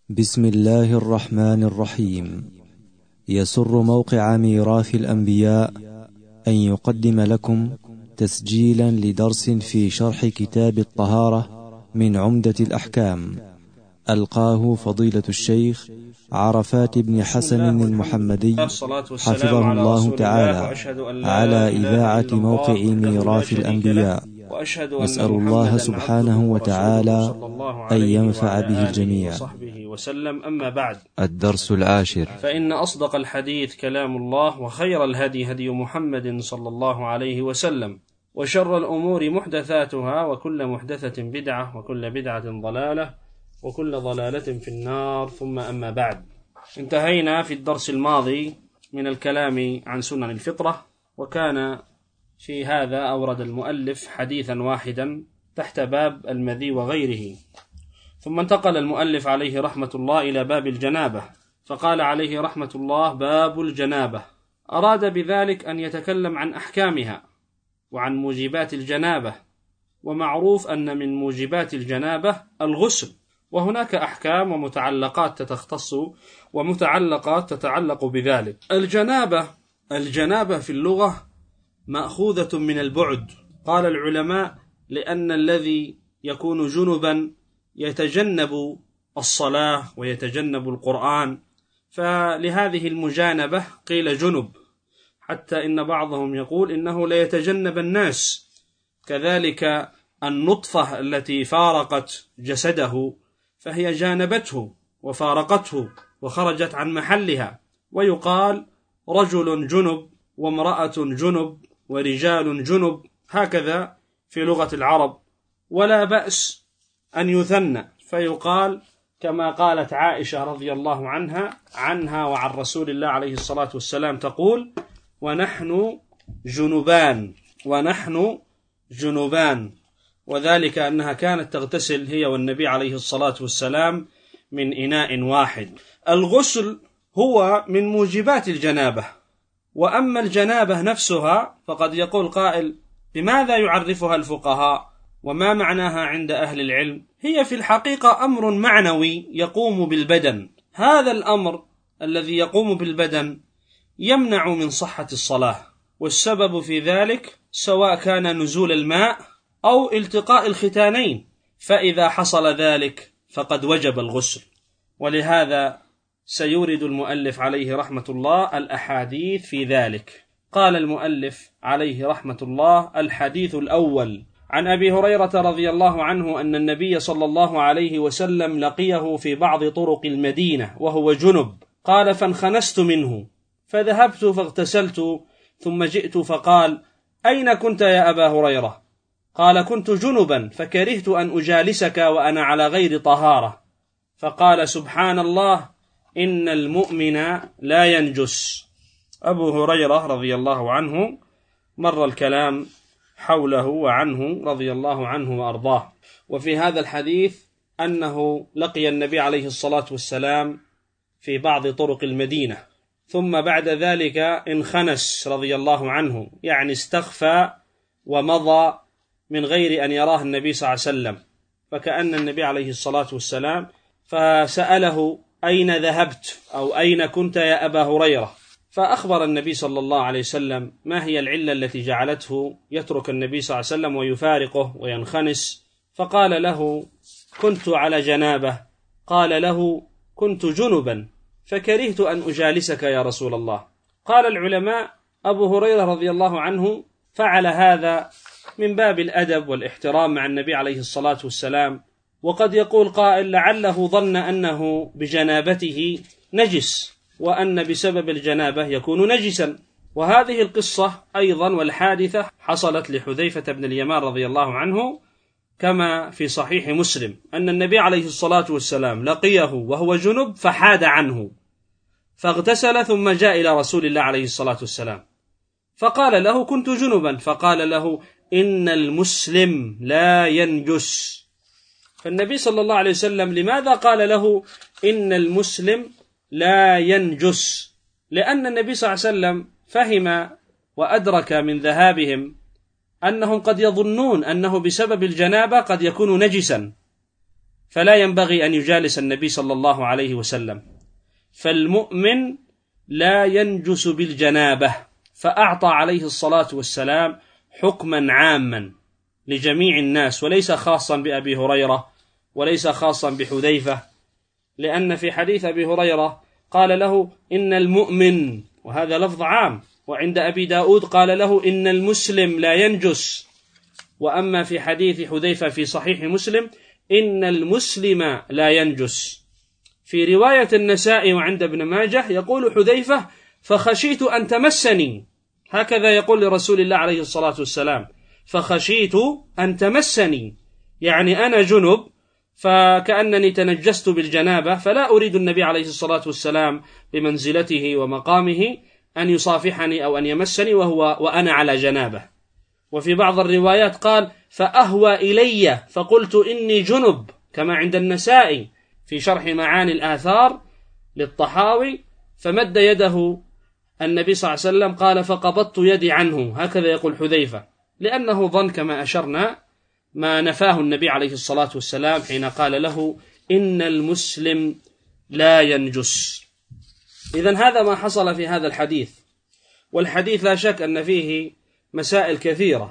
بسم الله الرحمن الرحيم. يسر موقع ميراث الأنبياء أن يقدم لكم تسجيلا لدرس في شرح كتاب الطهارة من عمدة الأحكام، ألقاه فضيلة الشيخ عرفات بن حسن المحمدي حفظه الله تعالى على إذاعة موقع ميراث الأنبياء، نسأل الله سبحانه وتعالى أن ينفع به الجميع. وسلم. أما بعد، الدرس العاشر. فإن أصدق الحديث كلام الله، وخير الهدي هدي محمد صلى الله عليه وسلم، وشر الأمور محدثاتها، وكل محدثة بدعة، وكل بدعة ضلالة، وكل ضلالة في النار. ثم أما بعد، انتهينا في الدرس الماضي من الكلام عن سنن الفطرة، وكان في هذا أورد المؤلف حديثا واحدا تحت باب المذي وغيره، ثم انتقل المؤلف عليه رحمة الله إلى باب الجنابة، فقال عليه رحمة الله: باب الجنابة. أراد بذلك أن يتكلم عن أحكامها وعن موجبات الجنابة، ومعروف أن من موجبات الجنابة الغسل، وهناك أحكام ومتعلقات تختص ومتعلقات تتعلق بذلك. الجنابة في اللغة مأخوذة من البعد. قال العلماء: لأن الذي يكون جنبا يتجنب الصلاة ويتجنب القرآن، فلهذه المجانبة قيل جنب، حتى إن بعضهم يقول إنه لا يتجنب الناس. كذلك النطفة التي فارقت جسده فهي جانبته وفارقته وخرجت عن محلها، ويقال رجل جنب وامرأة جنب ورجال جنب، هكذا في لغة العرب. ولا بأس أن يثنى فيقال كما قالت عائشة رضي الله عنها وعن رسول الله عليه الصلاة والسلام تقول: ونحن جنبان، وذلك أنها كانت تغتسل هي والنبي عليه الصلاة والسلام من إناء واحد. الغسل هو من موجبات الجنابة. وأما الجنابة نفسها فقد يقول قائل: بماذا يعرفها الفقهاء؟ وما معناها عند أهل العلم؟ هي في الحقيقة أمر معنوي يقوم بالبدن. هذا الأمر الذي يقوم بالبدن يمنع من صحة الصلاة، والسبب في ذلك سواء كان نزول الماء أو التقاء الختانين، فإذا حصل ذلك فقد وجب الغسل. ولهذا سيورد المؤلف عليه رحمة الله الأحاديث في ذلك. قال المؤلف عليه رحمة الله: الحديث الأول عن أبي هريرة رضي الله عنه أن النبي صلى الله عليه وسلم لقيه في بعض طرق المدينة وهو جنب، قال: فانخنست منه فذهبت فاغتسلت، ثم جئت فقال: أين كنت يا أبا هريرة؟ قال: كنت جنبا فكرهت أن أجالسك وأنا على غير طهارة. فقال: سبحان الله، إن المؤمن لا ينجس. أبو هريرة رضي الله عنه مر الكلام حوله وعنه رضي الله عنه وأرضاه. وفي هذا الحديث أنه لقي النبي عليه الصلاة والسلام في بعض طرق المدينة، ثم بعد ذلك انخنس رضي الله عنه، يعني استخفى ومضى من غير أن يراه النبي صلى الله عليه وسلم، فكأن النبي عليه الصلاة والسلام فسأله: أين ذهبت؟ أو أين كنت يا أبا هريرة؟ فأخبر النبي صلى الله عليه وسلم ما هي العلة التي جعلته يترك النبي صلى الله عليه وسلم ويفارقه وينخنس. فقال له: كنت على جنابه. قال له: كنت جنبا فكرهت أن أجالسك يا رسول الله. قال العلماء: أبو هريرة رضي الله عنه فعل هذا من باب الأدب والاحترام مع النبي عليه الصلاة والسلام. وقد يقول قائل: لعله ظن أنه بجنابته نجس، وأن بسبب الجنابة يكون نجسا. وهذه القصة أيضا والحادثة حصلت لحذيفة بن اليمان رضي الله عنه، كما في صحيح مسلم أن النبي عليه الصلاة والسلام لقيه وهو جنب فحاد عنه، فاغتسل ثم جاء إلى رسول الله عليه الصلاة والسلام فقال له: كنت جنبا. فقال له: إن المسلم لا ينجس. فالنبي صلى الله عليه وسلم لماذا قال له إن المسلم لا ينجس؟ لأن النبي صلى الله عليه وسلم فهم وأدرك من فلا ينبغي أن يجالس النبي صلى الله عليه وسلم، فالمؤمن لا ينجس بالجنابة. فأعطى عليه الصلاة والسلام حكما عاما لجميع الناس، وليس خاصا بأبي هريرة وليس خاصا بحذيفة، لأن في حديث أبي هريرة قال له إن المؤمن، وهذا لفظ عام، وعند أبي داود قال له إن المسلم لا ينجس. وأما في حديث حذيفة في صحيح مسلم إن المسلم لا ينجس. في رواية النسائي وعند ابن ماجه يقول حذيفة فخشيت أن تمسني، هكذا يقول لرسول الله عليه الصلاة والسلام، فخشيت أن تمسني، يعني أنا جنب فكأنني تنجست بالجنابة، فلا أريد النبي عليه الصلاة والسلام بمنزلته ومقامه أن يصافحني أو أن يمسني وأنا على جنابة. وفي بعض الروايات قال فأهوى إلي فقلت إني جنب، كما عند النسائي في شرح معاني الآثار للطحاوي، فمد يده النبي صلى الله عليه وسلم قال فقبضت يدي عنه، هكذا يقول حذيفة، لأنه ظن كما أشرنا ما نفاه النبي عليه الصلاة والسلام حين قال له إن المسلم لا ينجس. إذن هذا ما حصل في هذا الحديث، والحديث لا شك أن فيه مسائل كثيرة.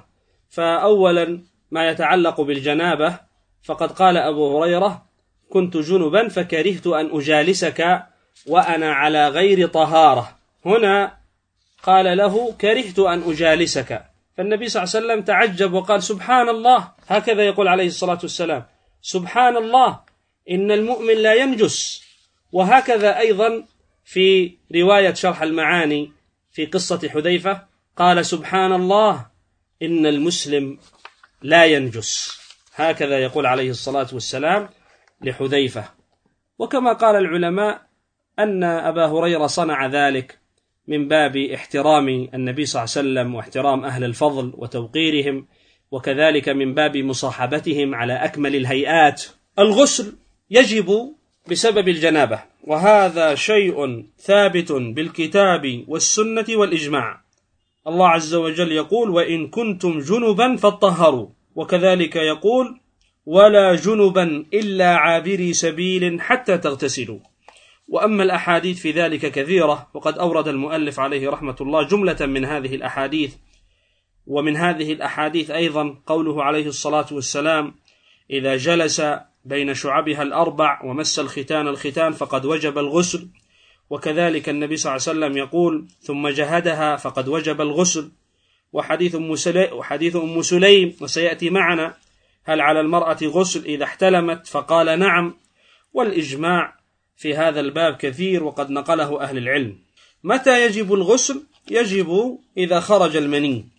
فأولا ما يتعلق بالجنابة، فقد قال أبو هريرة كنت جنبا فكرهت أن أجالسك وأنا على غير طهارة، هنا قال له كرهت أن أجالسك، فالنبي صلى الله عليه وسلم تعجب وقال سبحان الله، هكذا يقول عليه الصلاة والسلام سبحان الله إن المؤمن لا ينجس. وهكذا أيضا في رواية شرح المعاني في قصة حذيفة قال سبحان الله إن المسلم لا ينجس، هكذا يقول عليه الصلاة والسلام لحذيفة. وكما قال العلماء أن أبا هريرة صنع ذلك من باب احترام النبي صلى الله عليه وسلم واحترام أهل الفضل وتوقيرهم، وكذلك من باب مصاحبتهم على أكمل الهيئات. الغسل يجب بسبب الجنابة، وهذا شيء ثابت بالكتاب والسنة والإجماع. الله عز وجل يقول وإن كنتم جنبا فاطهروا، وكذلك يقول ولا جنبا إلا عابري سبيل حتى تغتسلوا. وأما الأحاديث في ذلك كثيرة، وقد أورد المؤلف عليه رحمة الله جملة من هذه الأحاديث. ومن هذه الأحاديث أيضا قوله عليه الصلاة والسلام إذا جلس بين شعبها الأربع ومس الختان فقد وجب الغسل. وكذلك النبي صلى الله عليه وسلم يقول ثم جهدها فقد وجب الغسل. وحديث أم سليم وسيأتي معنا هل على المرأة غسل إذا احتلمت فقال نعم. والإجماع في هذا الباب كثير وقد نقله أهل العلم. متى يجب الغسل؟ يجب إذا خرج المني،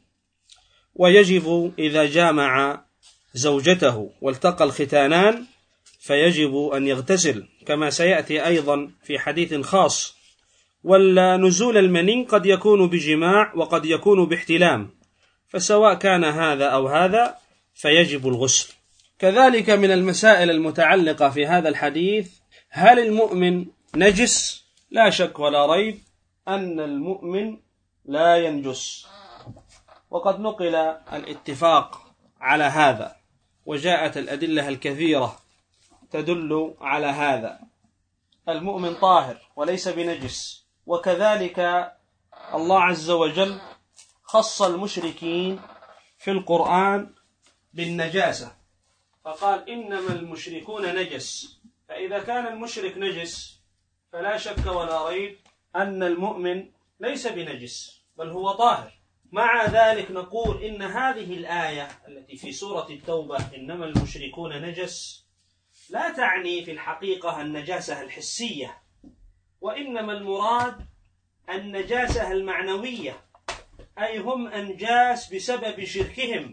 ويجب إذا جامع زوجته والتقى الختانان فيجب أن يغتسل، كما سيأتي أيضا في حديث خاص. والنزول المني قد يكون بجماع وقد يكون باحتلام، فسواء كان هذا أو هذا فيجب الغسل. كذلك من المسائل المتعلقة في هذا الحديث هل المؤمن نجس؟ لا شك ولا ريب أن المؤمن لا ينجس، وقد نقل الاتفاق على هذا، وجاءت الأدلة الكثيرة تدل على هذا. المؤمن طاهر وليس بنجس. وكذلك الله عز وجل خص المشركين في القرآن بالنجاسة، فقال إنما المشركون نجس. فإذا كان المشرك نجس فلا شك ولا ريب أن المؤمن ليس بنجس بل هو طاهر. مع ذلك نقول إن هذه الآية التي في سورة التوبة إنما المشركون نجس لا تعني في الحقيقة النجاسة الحسية، وإنما المراد النجاسة المعنوية، أي هم أنجاس بسبب شركهم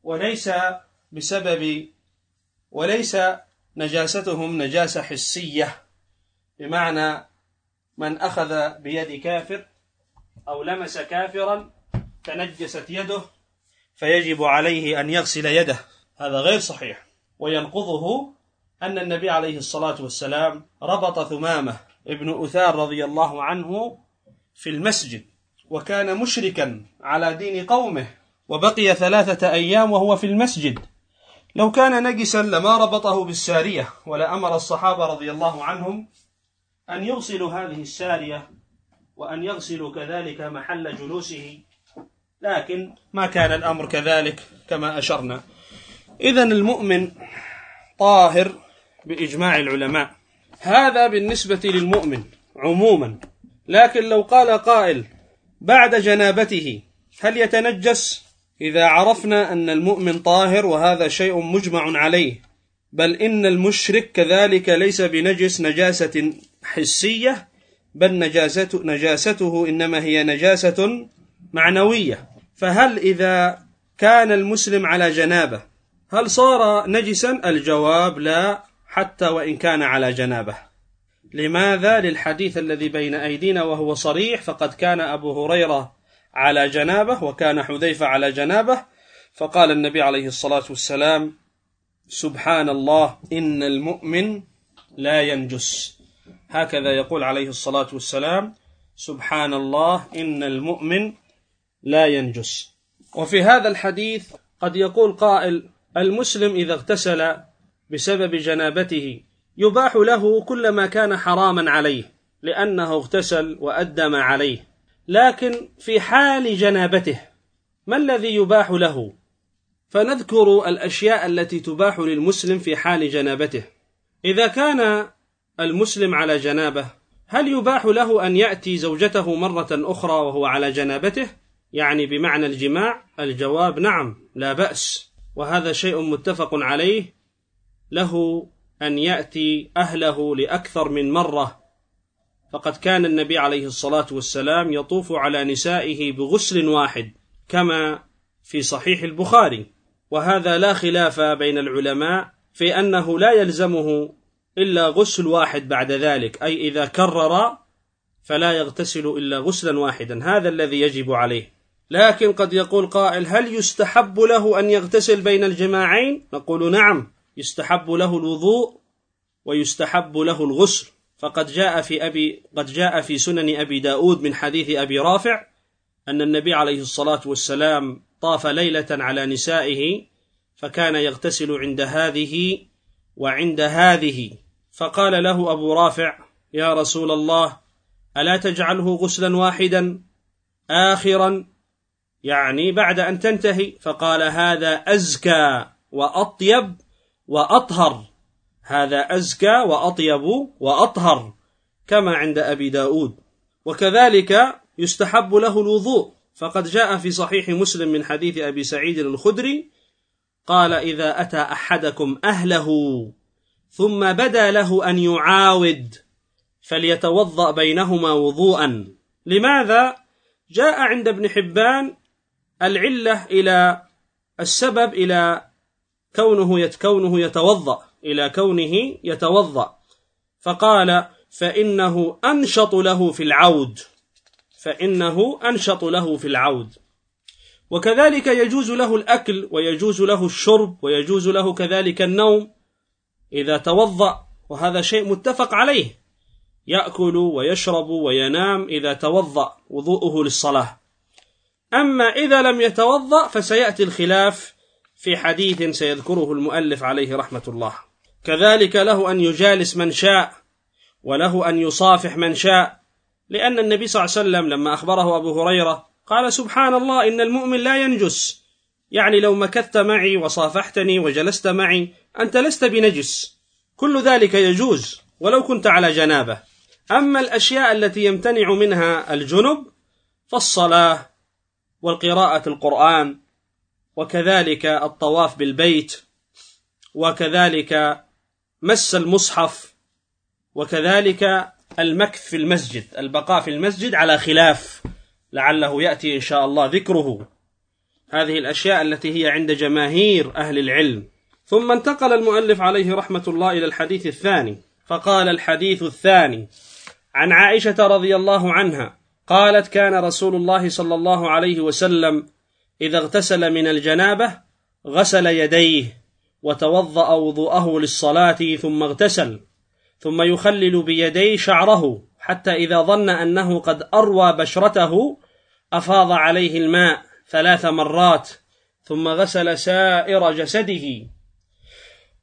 وليس نجاستهم نجاسة حسية، بمعنى من أخذ بيد كافر أو لمس كافرا تنجست يده فيجب عليه أن يغسل يده، هذا غير صحيح. وينقضه أن النبي عليه الصلاة والسلام ربط ثمامة ابن أثار رضي الله عنه في المسجد، وكان مشركا على دين قومه، وبقي 3 أيام وهو في المسجد لو كان نجسا لما ربطه بالسارية، ولأمر الصحابة رضي الله عنهم أن يغسلوا هذه السارية وأن يغسلوا كذلك محل جلوسه، لكن ما كان الأمر كذلك كما أشرنا. إذن المؤمن طاهر بإجماع العلماء، هذا بالنسبة للمؤمن عموما. لكن لو قال قائل بعد جنابته هل يتنجس؟ إذا عرفنا أن المؤمن طاهر وهذا شيء مجمع عليه، بل إن المشرك كذلك ليس بنجس نجاسة حسية، بل نجاسته إنما هي نجاسة معنوية. فهل إذا كان المسلم على جنابه هل صار نجسا؟ الجواب لا، حتى وإن كان على جنابه. لماذا؟ للحديث الذي بين أيدينا وهو صريح، فقد كان أبو هريرة على جنابه وكان حذيفة على جنابه، فقال النبي عليه الصلاة والسلام: سبحان الله إن المؤمن لا ينجس. هكذا يقول عليه الصلاة والسلام: سبحان الله إن المؤمن لا ينجس. وفي هذا الحديث قد يقول قائل: المسلم إذا اغتسل بسبب جنابته يباح له كل ما كان حراما عليه لأنه اغتسل وأدى ما عليه، لكن في حال جنابته ما الذي يباح له؟ فنذكر الأشياء التي تباح للمسلم في حال جنابته. إذا كان المسلم على جنابه هل يباح له أن يأتي زوجته مرة أخرى وهو على جنابته، يعني بمعنى الجماع؟ الجواب نعم، لا بأس، وهذا شيء متفق عليه، له أن يأتي أهله لأكثر من مرة، فقد كان النبي عليه الصلاة والسلام يطوف على نسائه بغسل واحد كما في صحيح البخاري، وهذا لا خلاف بين العلماء في أنه لا يلزمه إلا غسل واحد بعد ذلك، أي إذا كرر فلا يغتسل إلا غسلا واحدا، هذا الذي يجب عليه. لكن قد يقول قائل: هل يستحب له أن يغتسل بين الجماعين؟ نقول نعم، يستحب له الوضوء ويستحب له الغسل، فقد جاء في سنن أبي داود من حديث أبي رافع أن النبي عليه الصلاة والسلام طاف ليلة على نسائه فكان يغتسل عند هذه وعند هذه، فقال له أبو رافع: يا رسول الله ألا تجعله غسلا واحدا آخرا، يعني بعد أن تنتهي؟ فقال: هذا أزكى وأطيب وأطهر، هذا أزكى وأطيب وأطهر، كما عند أبي داود. وكذلك يستحب له الوضوء، فقد جاء في صحيح مسلم من حديث أبي سعيد الخدري قال: إذا أتى أحدكم أهله ثم بدا له أن يعاود فليتوضأ بينهما وضوءا. لماذا؟ جاء عند ابن حبان العلة إلى السبب إلى كونه يتوضأ، إلى كونه يتوضأ، فقال: فإنه أنشط له في العود، فإنه أنشط له في العود. وكذلك يجوز له الأكل ويجوز له الشرب ويجوز له كذلك النوم إذا توضأ، وهذا شيء متفق عليه، يأكل ويشرب وينام إذا توضأ وضوءه للصلاة. أما إذا لم يتوضأ فسيأتي الخلاف في حديث سيذكره المؤلف عليه رحمة الله. كذلك له أن يجالس من شاء وله أن يصافح من شاء، لأن النبي صلى الله عليه وسلم لما أخبره أبو هريرة قال: سبحان الله إن المؤمن لا ينجس، يعني لو مكثت معي وصافحتني وجلست معي أنت لست بنجس، كل ذلك يجوز ولو كنت على جنابه. أما الأشياء التي يمتنع منها الجنب فالصلاة والقراءة القرآن وكذلك الطواف بالبيت وكذلك مس المصحف وكذلك المكث في المسجد، البقاء في المسجد على خلاف لعله يأتي إن شاء الله ذكره. هذه الأشياء التي هي عند جماهير أهل العلم. ثم انتقل المؤلف عليه رحمة الله إلى الحديث الثاني، فقال: الحديث الثاني عن عائشة رضي الله عنها قالت: كان رسول الله صلى الله عليه وسلم إذا اغتسل من الجنابة غسل يديه وتوضأ وضوءه للصلاة ثم اغتسل، ثم يخلل بيديه شعره حتى إذا ظن أنه قد أروى بشرته أفاض عليه الماء 3 مرات، ثم غسل سائر جسده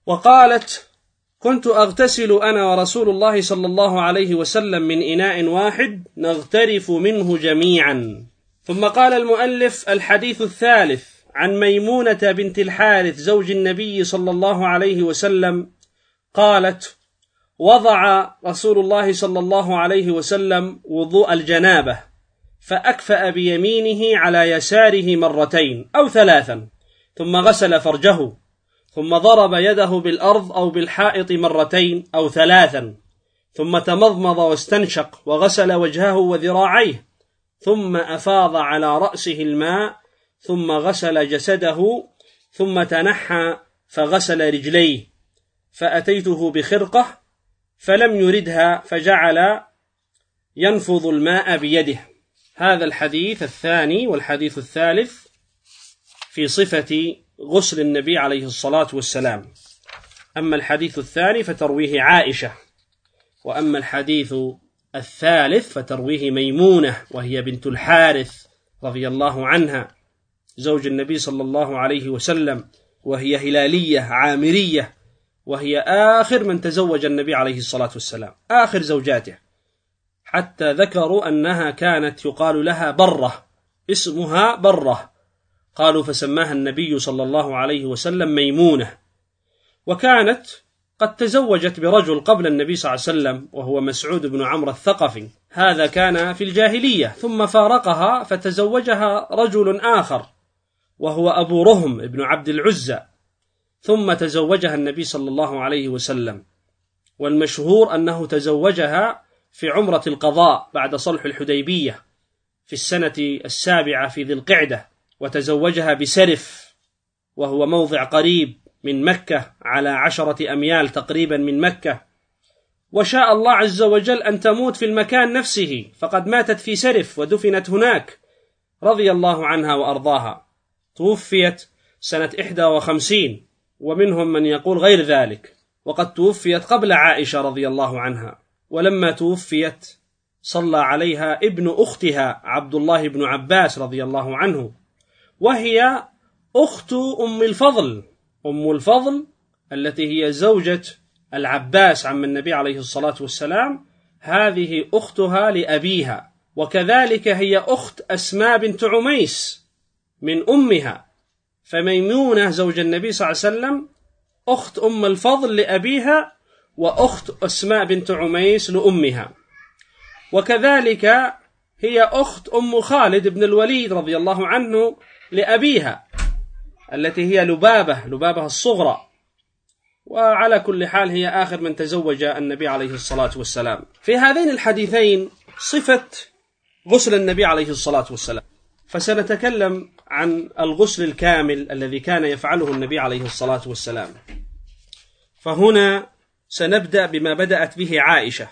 وقالت: كنت أغتسل أنا ورسول الله صلى الله عليه وسلم من إناء واحد نغترف منه جميعا. ثم قال المؤلف: الحديث الثالث عن ميمونة بنت الحارث زوج النبي صلى الله عليه وسلم قالت: وضع رسول الله صلى الله عليه وسلم وضوء الجنابة فأكفأ بيمينه على يساره مرتين أو ثلاثا، ثم غسل فرجه، ثم ضرب يده بالأرض أو بالحائط مرتين أو ثلاثا، ثم تمضمض واستنشق وغسل وجهه وذراعيه، ثم أفاض على رأسه الماء، ثم غسل جسده، ثم تنحى فغسل رجليه، فأتيته بخرقة فلم يردها فجعل ينفض الماء بيده. هذا الحديث الثاني والحديث الثالث في صفة غسل النبي عليه الصلاة والسلام. أما الحديث الثاني فترويه عائشة، وأما الحديث الثالث فترويه ميمونة وهي بنت الحارث رضي الله عنها زوج النبي صلى الله عليه وسلم، وهي هلالية عامرية، وهي آخر من تزوج النبي عليه الصلاة والسلام، آخر زوجاته، حتى ذكروا أنها كانت يقال لها برة، اسمها برة، قالوا فسماها النبي صلى الله عليه وسلم ميمونة. وكانت قد تزوجت برجل قبل النبي صلى الله عليه وسلم وهو مسعود بن عمرو الثقفي، هذا كان في الجاهلية، ثم فارقها فتزوجها رجل آخر وهو أبو رهم بن عبد العزى، ثم تزوجها النبي صلى الله عليه وسلم. والمشهور أنه تزوجها في عمرة القضاء بعد صلح الحديبية في السنة 7 في ذي القعدة، وتزوجها بسرف وهو موضع قريب من مكة على 10 أميال تقريبا من مكة، وشاء الله عز وجل أن تموت في المكان نفسه، فقد ماتت في سرف ودفنت هناك رضي الله عنها وأرضاها. توفيت سنة 51، ومنهم من يقول غير ذلك، وقد توفيت قبل عائشة رضي الله عنها. ولما توفيت صلى عليها ابن أختها عبد الله بن عباس رضي الله عنه، وهي أخت أم الفضل، أم الفضل التي هي زوجة العباس عم النبي عليه الصلاة والسلام، هذه أختها لأبيها، وكذلك هي أخت أسماء بنت عميس من أمها. فميمونة زوج النبي صلى الله عليه وسلم أخت أم الفضل لأبيها، وأخت أسماء بنت عميس لأمها، وكذلك هي أخت أم خالد بن الوليد رضي الله عنه لأبيها التي هي لبابة الصغرى. وعلى كل حال هي آخر من تزوج النبي عليه الصلاة والسلام. في هذين الحديثين صفة غسل النبي عليه الصلاة والسلام، فسنتكلم عن الغسل الكامل الذي كان يفعله النبي عليه الصلاة والسلام. فهنا سنبدأ بما بدأت به عائشة،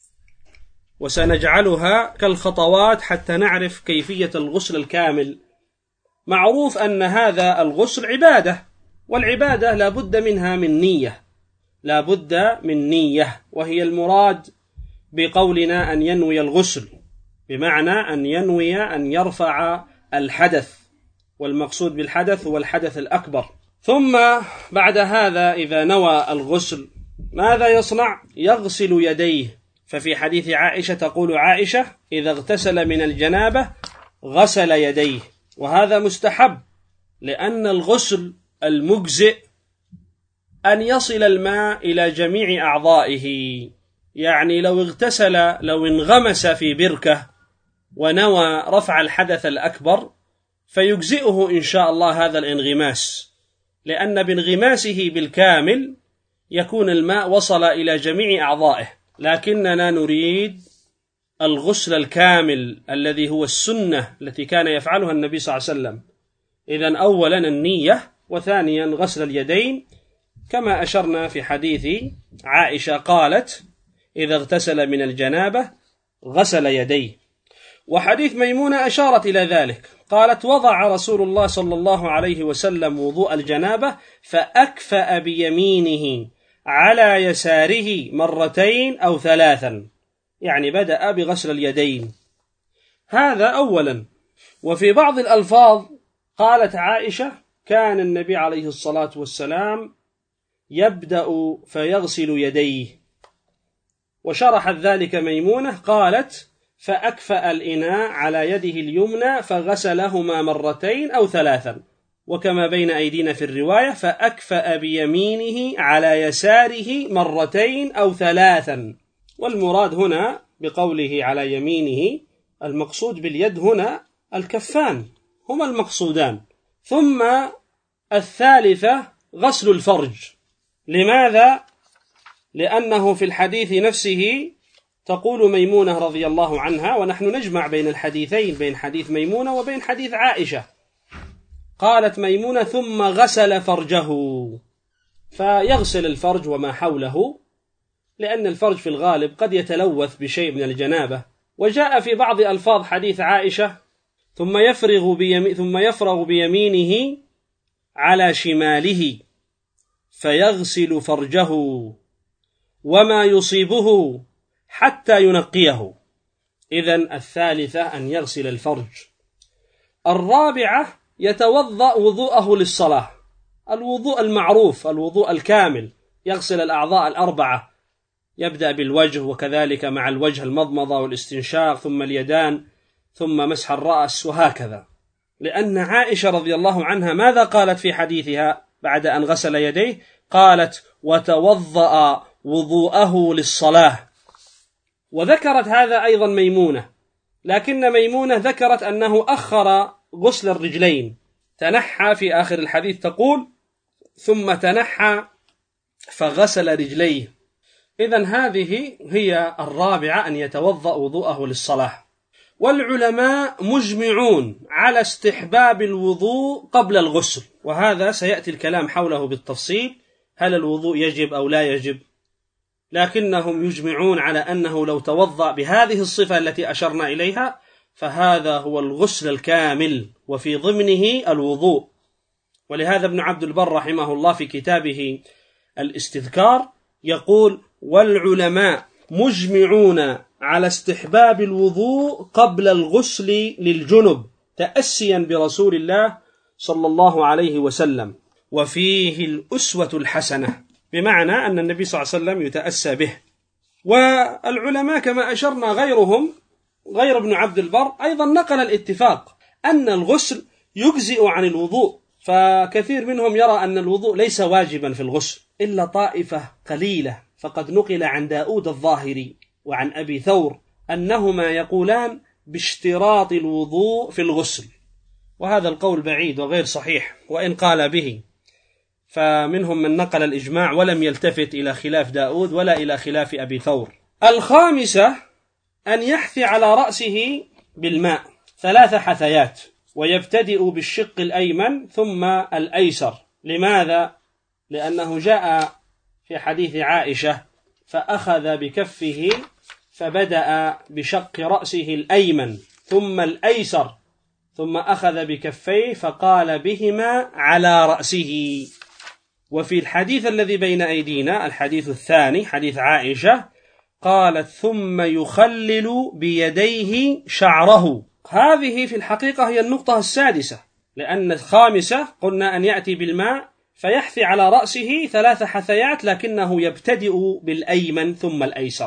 وسنجعلها كالخطوات حتى نعرف كيفية الغسل الكامل. معروف أن هذا الغسل عبادة، والعبادة لا بد منها من نية، لا بد من نية، وهي المراد بقولنا أن ينوي الغسل، بمعنى أن ينوي أن يرفع الحدث، والمقصود بالحدث هو الحدث الأكبر. ثم بعد هذا إذا نوى الغسل ماذا يصنع؟ يغسل يديه. ففي حديث عائشة تقول عائشة: إذا اغتسل من الجنابة غسل يديه، وهذا مستحب، لأن الغسل المجزئ أن يصل الماء إلى جميع أعضائه. يعني لو انغمس في بركة ونوى رفع الحدث الأكبر فيجزئه إن شاء الله هذا الانغماس، لأن بانغماسه بالكامل يكون الماء وصل إلى جميع أعضائه. لكننا نريد الغسل الكامل الذي هو السنة التي كان يفعلها النبي صلى الله عليه وسلم. إذن أولا النية، وثانيا غسل اليدين، كما أشرنا في حديث عائشة قالت: إذا اغتسل من الجنابة غسل يديه. وحديث ميمونة أشارت إلى ذلك، قالت: وضع رسول الله صلى الله عليه وسلم وضوء الجنابة فأكفأ بيمينه على يساره مرتين أو ثلاثا، يعني بدأ بغسل اليدين. هذا أولا. وفي بعض الألفاظ قالت عائشة: كان النبي عليه الصلاة والسلام يبدأ فيغسل يديه. وشرحت ذلك ميمونة قالت: فأكفأ الإناء على يده اليمنى فغسلهما مرتين أو ثلاثا، وكما بين أيدينا في الرواية: فأكفأ بيمينه على يساره مرتين أو ثلاثا. والمراد هنا بقوله على يمينه المقصود باليد هنا الكفان، هما المقصودان. ثم الثالثة غسل الفرج. لماذا؟ لأنه في الحديث نفسه تقول ميمونة رضي الله عنها، ونحن نجمع بين الحديثين، بين حديث ميمونة وبين حديث عائشة. قالت ميمونة: ثم غسل فرجه، فيغسل الفرج وما حوله، لأن الفرج في الغالب قد يتلوث بشيء من الجنابة. وجاء في بعض ألفاظ حديث عائشة: ثم يفرغ بيمينه على شماله فيغسل فرجه وما يصيبه حتى ينقيه. إذن الثالثة أن يغسل الفرج. الرابعة يتوضأ وضوءه للصلاة، الوضوء المعروف، الوضوء الكامل، يغسل الأعضاء الأربعة، يبدأ بالوجه، وكذلك مع الوجه المضمضة والاستنشاق، ثم اليدان، ثم مسح الرأس، وهكذا. لأن عائشة رضي الله عنها ماذا قالت في حديثها بعد أن غسل يديه؟ قالت: وتوضأ وضوءه للصلاة. وذكرت هذا أيضا ميمونة، لكن ميمونة ذكرت أنه أخر غسل الرجلين، تنحى في آخر الحديث تقول: ثم تنحى فغسل رجليه. إذن هذه هي الرابعة، أن يتوضأ وضوءه للصلاة. والعلماء مجمعون على استحباب الوضوء قبل الغسل، وهذا سيأتي الكلام حوله بالتفصيل، هل الوضوء يجب أو لا يجب، لكنهم يجمعون على أنه لو توضأ بهذه الصفة التي أشرنا إليها فهذا هو الغسل الكامل، وفي ضمنه الوضوء. ولهذا ابن عبد البر رحمه الله في كتابه الاستذكار يقول: والعلماء مجمعون على استحباب الوضوء قبل الغسل للجنب تأسيا برسول الله صلى الله عليه وسلم، وفيه الأسوة الحسنة، بمعنى أن النبي صلى الله عليه وسلم يتأسى به. والعلماء كما أشرنا غيرهم غير ابن عبد البر أيضا نقل الاتفاق أن الغسل يجزئ عن الوضوء، فكثير منهم يرى أن الوضوء ليس واجبا في الغسل إلا طائفة قليلة. فقد نقل عن داود الظاهري وعن أبي ثور أنهما يقولان باشتراط الوضوء في الغسل، وهذا القول بعيد وغير صحيح، وإن قال به فمنهم من نقل الإجماع ولم يلتفت إلى خلاف داود ولا إلى خلاف أبي ثور. الخامسة أن يحثي على رأسه بالماء 3 حثيات، ويبتدئ بالشق الأيمن ثم الأيسر. لماذا؟ لأنه جاء في حديث عائشة: فأخذ بكفه فبدأ بشق رأسه الأيمن ثم الأيسر، ثم أخذ بكفيه فقال بهما على رأسه. وفي الحديث الذي بين أيدينا الحديث الثاني حديث عائشة قالت: ثم يخلل بيديه شعره. هذه في الحقيقة هي النقطة السادسة، لأن الخامسة قلنا أن يأتي بالماء فيحثي على رأسه 3 حثيات، لكنه يبتدئ بالأيمن ثم الأيسر.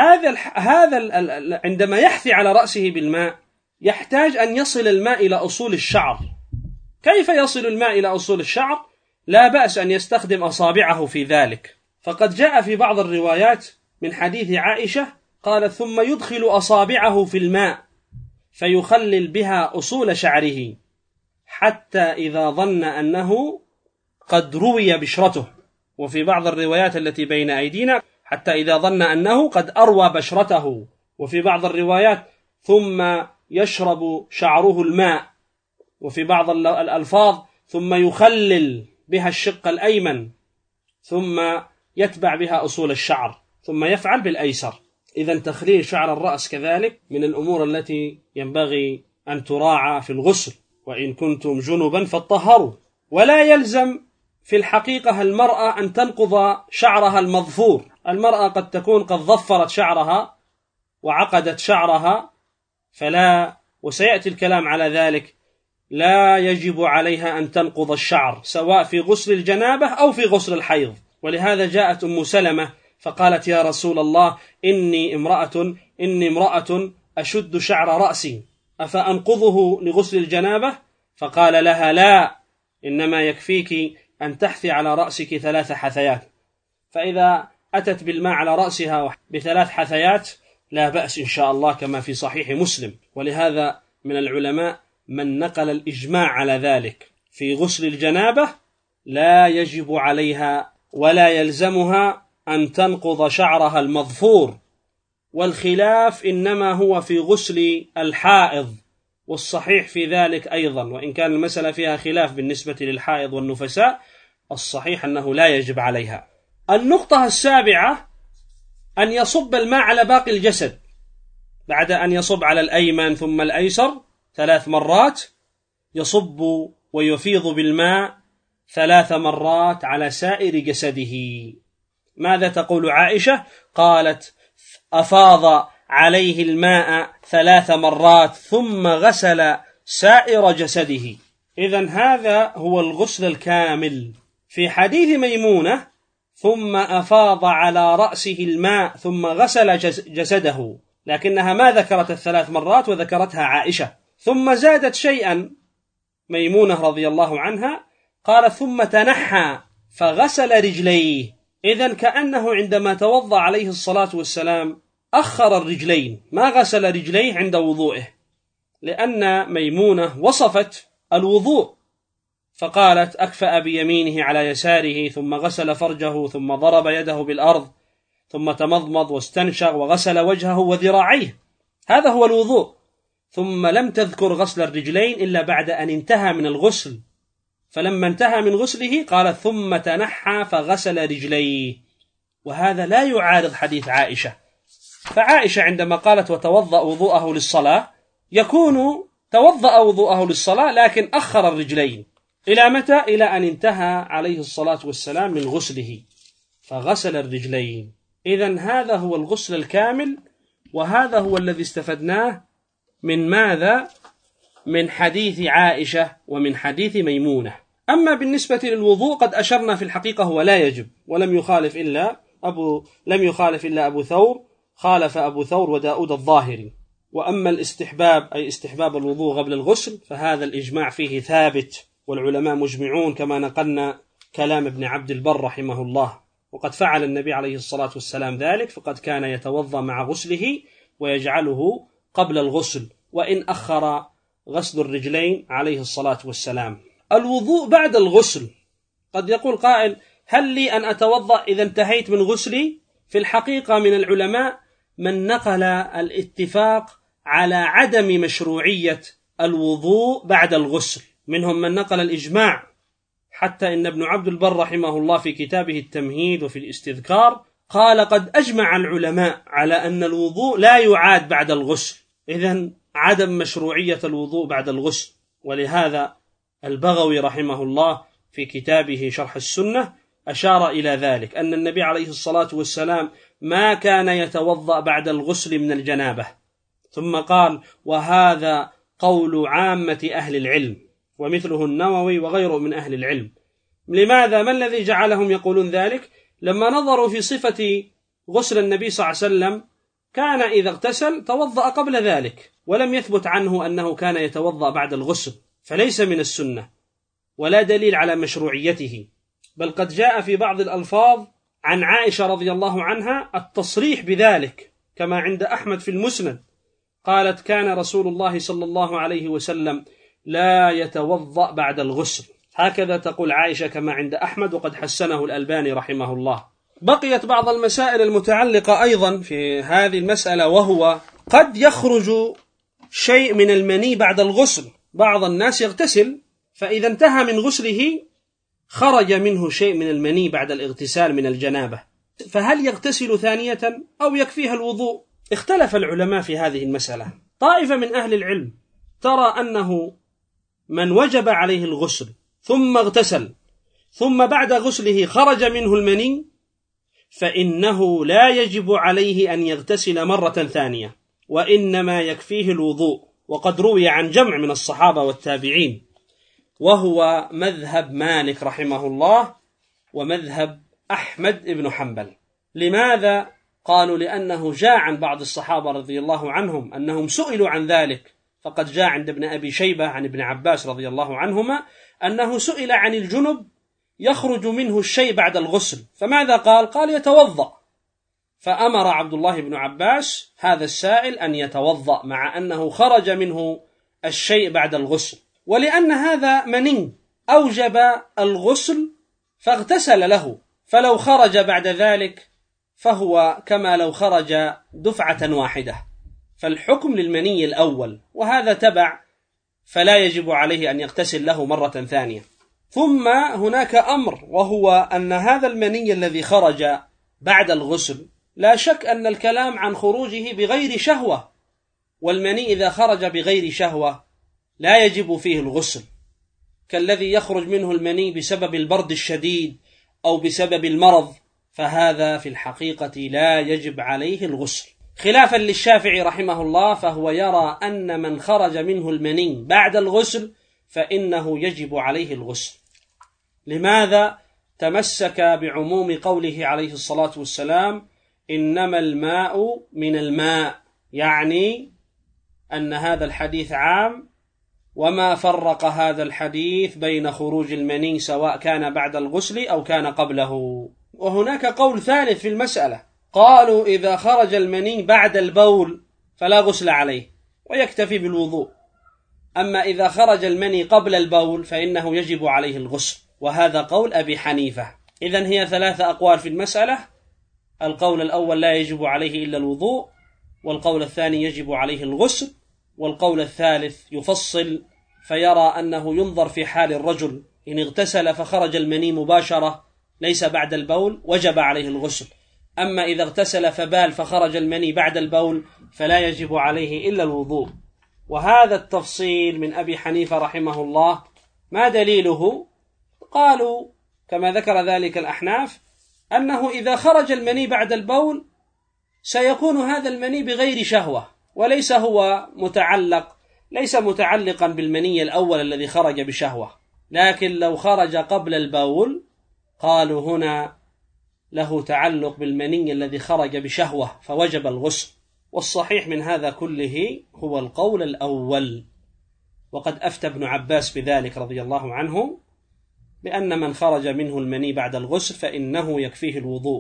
عندما يحثي على رأسه بالماء يحتاج أن يصل الماء إلى أصول الشعر. كيف يصل الماء إلى أصول الشعر؟ لا بأس أن يستخدم أصابعه في ذلك، فقد جاء في بعض الروايات من حديث عائشة قال: ثم يدخل أصابعه في الماء فيخلل بها أصول شعره حتى إذا ظن أنه قد روي بشرته. وفي بعض الروايات التي بين أيدينا حتى إذا ظن أنه قد أروى بشرته. وفي بعض الروايات ثم يشرب شعره الماء. وفي بعض الألفاظ ثم يخلل بها الشق الأيمن ثم يتبع بها أصول الشعر ثم يفعل بالأيسر. إذن تخليل شعر الرأس كذلك من الأمور التي ينبغي أن تراعى في الغسل. وإن كنتم جنبا فاطهروا. ولا يلزم في الحقيقة المرأة أن تنقض شعرها المظفور. المرأة قد تكون قد ظفرت شعرها وعقدت شعرها فلا، وسيأتي الكلام على ذلك، لا يجب عليها أن تنقض الشعر سواء في غسل الجنابة أو في غسل الحيض. ولهذا جاءت أم سلمة فقالت يا رسول الله إني امرأة أشد شعر رأسي أفأنقضه لغسل الجنابة؟ فقال لها لا، إنما يكفيك أن تحثي على رأسك 3 حثيات، فإذا أتت بالماء على رأسها ب3 حثيات لا بأس إن شاء الله، كما في صحيح مسلم. ولهذا من العلماء من نقل الإجماع على ذلك في غسل الجنابة، لا يجب عليها ولا يلزمها أن تنقض شعرها المظفور، والخلاف إنما هو في غسل الحائض، والصحيح في ذلك أيضا، وإن كان المسألة فيها خلاف بالنسبة للحائض والنفساء، الصحيح أنه لا يجب عليها. النقطة السابعة أن يصب الماء على باقي الجسد، بعد أن يصب على الأيمن ثم الأيسر 3 مرات، يصب ويفيض بالماء 3 مرات على سائر جسده. ماذا تقول عائشة؟ قالت أفاض عليه الماء 3 مرات ثم غسل سائر جسده. إذن هذا هو الغسل الكامل. في حديث ميمونة ثم أفاض على رأسه الماء ثم غسل جسده، لكنها ما ذكرت 3 مرات وذكرتها عائشة. ثم زادت شيئا ميمونة رضي الله عنها، قال ثم تنحى فغسل رجليه. إذن كأنه عندما توضأ عليه الصلاة والسلام أخر الرجلين، ما غسل رجليه عند وضوئه، لأن ميمونة وصفت الوضوء فقالت أكفأ بيمينه على يساره ثم غسل فرجه ثم ضرب يده بالأرض ثم تمضمض واستنشق وغسل وجهه وذراعيه، هذا هو الوضوء. ثم لم تذكر غسل الرجلين إلا بعد أن انتهى من الغسل، فلما انتهى من غسله قال ثم تنحى فغسل رجليه، وهذا لا يعارض حديث عائشة. فعائشة عندما قالت وتوضأ وضوءه للصلاة، يكون توضأ وضوءه للصلاة لكن أخر الرجلين إلى متى؟ إلى أن انتهى عليه الصلاة والسلام من غسله فغسل الرجلين. إذن هذا هو الغسل الكامل، وهذا هو الذي استفدناه من ماذا؟ من حديث عائشة ومن حديث ميمونة. أما بالنسبة للوضوء قد أشرنا في الحقيقة هو لا يجب، ولم يخالف إلا أبو ثور، خالف أبو ثور وداود الظاهري. وأما الاستحباب أي استحباب الوضوء قبل الغسل فهذا الإجماع فيه ثابت، والعلماء مجمعون كما نقلنا كلام ابن عبد البر رحمه الله. وقد فعل النبي عليه الصلاة والسلام ذلك، فقد كان يتوضأ مع غسله ويجعله قبل الغسل، وإن أخر غسل الرجلين عليه الصلاة والسلام. الوضوء بعد الغسل، قد يقول قائل هل لي أن أتوضأ إذا انتهيت من غسلي؟ في الحقيقة من العلماء من نقل الاتفاق على عدم مشروعية الوضوء بعد الغسل، منهم من نقل الإجماع، حتى إن ابن عبد البر رحمه الله في كتابه التمهيد وفي الاستذكار قال قد أجمع العلماء على أن الوضوء لا يعاد بعد الغسل، إذن عدم مشروعية الوضوء بعد الغسل. ولهذا البغوي رحمه الله في كتابه شرح السنة أشار إلى ذلك، أن النبي عليه الصلاة والسلام ما كان يتوضأ بعد الغسل من الجنابة. ثم قال وهذا قول عامة أهل العلم، ومثله النووي وغيره من أهل العلم. لماذا؟ ما الذي جعلهم يقولون ذلك؟ لما نظروا في صفة غسل النبي صلى الله عليه وسلم كان إذا اغتسل توضأ قبل ذلك، ولم يثبت عنه أنه كان يتوضأ بعد الغسل، فليس من السنة ولا دليل على مشروعيته. بل قد جاء في بعض الألفاظ عن عائشة رضي الله عنها التصريح بذلك، كما عند أحمد في المسند قالت كان رسول الله صلى الله عليه وسلم لا يتوضأ بعد الغسل، هكذا تقول عائشة كما عند أحمد، وقد حسنه الألباني رحمه الله. بقيت بعض المسائل المتعلقة أيضا في هذه المسألة، وهو قد يخرج شيء من المني بعد الغسل. بعض الناس يغتسل فإذا انتهى من غسله خرج منه شيء من المني بعد الاغتسال من الجنابة، فهل يغتسل ثانية أو يكفيها الوضوء؟ اختلف العلماء في هذه المسألة. طائفة من أهل العلم ترى أنه من وجب عليه الغسل ثم اغتسل ثم بعد غسله خرج منه المني فإنه لا يجب عليه أن يغتسل مرة ثانية، وإنما يكفيه الوضوء. وقد روي عن جمع من الصحابة والتابعين، وهو مذهب مالك رحمه الله ومذهب أحمد بن حنبل. لماذا؟ قالوا لأنه جاء عن بعض الصحابة رضي الله عنهم أنهم سئلوا عن ذلك، فقد جاء عند ابن أبي شيبة عن ابن عباس رضي الله عنهما أنه سئل عن الجنب يخرج منه الشيء بعد الغسل، فماذا قال؟ قال يتوضأ، فأمر عبد الله بن عباس هذا السائل أن يتوضأ مع أنه خرج منه الشيء بعد الغسل، ولأن هذا مني أوجب الغسل فاغتسل له، فلو خرج بعد ذلك فهو كما لو خرج دفعة واحدة، فالحكم للمني الأول، وهذا تبع فلا يجب عليه أن يغتسل له مرة ثانية. ثم هناك أمر، وهو أن هذا المني الذي خرج بعد الغسل لا شك أن الكلام عن خروجه بغير شهوة، والمني إذا خرج بغير شهوة لا يجب فيه الغسل، كالذي يخرج منه المني بسبب البرد الشديد أو بسبب المرض، فهذا في الحقيقة لا يجب عليه الغسل، خلافا للشافعي رحمه الله، فهو يرى أن من خرج منه المني بعد الغسل فإنه يجب عليه الغسل. لماذا؟ تمسك بعموم قوله عليه الصلاة والسلام إنما الماء من الماء، يعني أن هذا الحديث عام، وما فرق هذا الحديث بين خروج المني سواء كان بعد الغسل أو كان قبله. وهناك قول ثالث في المسألة، قالوا إذا خرج المني بعد البول فلا غسل عليه ويكتفي بالوضوء، أما إذا خرج المني قبل البول فإنه يجب عليه الغسل، وهذا قول أبي حنيفة. إذن هي 3 أقوال في المسألة، القول الأول لا يجب عليه إلا الوضوء، والقول الثاني يجب عليه الغسل، والقول الثالث يفصل فيرى أنه ينظر في حال الرجل، إن اغتسل فخرج المني مباشرة ليس بعد البول وجب عليه الغسل، أما إذا اغتسل فبال فخرج المني بعد البول فلا يجب عليه إلا الوضوء. وهذا التفصيل من أبي حنيفة رحمه الله ما دليله؟ قالوا كما ذكر ذلك الأحناف أنه إذا خرج المني بعد البول سيكون هذا المني بغير شهوة، وليس هو ليس متعلقا بالمني الأول الذي خرج بشهوة، لكن لو خرج قبل البول قالوا هنا له تعلق بالمني الذي خرج بشهوة فوجب الغسل، والصحيح من هذا كله هو القول الأول. وقد أفتى ابن عباس بذلك رضي الله عنه بأن من خرج منه المني بعد الغسل فإنه يكفيه الوضوء،